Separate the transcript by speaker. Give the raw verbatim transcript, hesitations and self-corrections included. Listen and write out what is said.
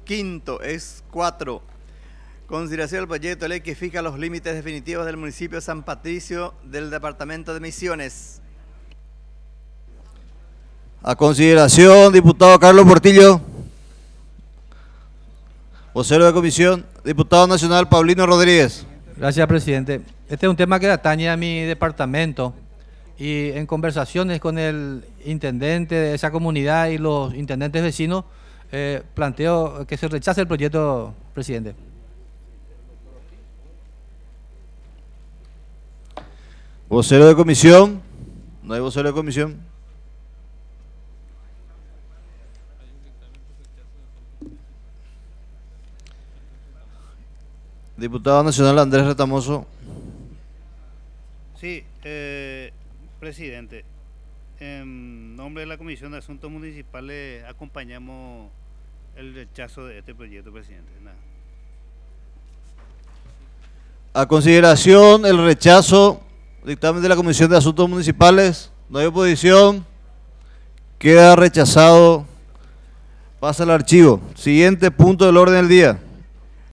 Speaker 1: quinto es cuatro. Consideración del proyecto de ley que fija los límites definitivos del municipio de San Patricio del departamento de Misiones.
Speaker 2: A consideración, diputado Carlos Portillo. Vocero de comisión, diputado nacional Paulino Rodríguez.
Speaker 3: Gracias, presidente. Este es un tema que atañe a mi departamento y en conversaciones con el intendente de esa comunidad y los intendentes vecinos, eh, planteo que se rechace el proyecto, presidente.
Speaker 2: Vocero de comisión. No hay vocero de comisión. Diputado nacional Andrés Retamoso.
Speaker 4: Sí, eh, presidente, en nombre de la Comisión de Asuntos Municipales acompañamos el rechazo de este proyecto, presidente. Nada.
Speaker 2: A consideración, el rechazo, dictamen de la Comisión de Asuntos Municipales. No hay oposición. Queda rechazado. Pasa al archivo. Siguiente punto del orden del día.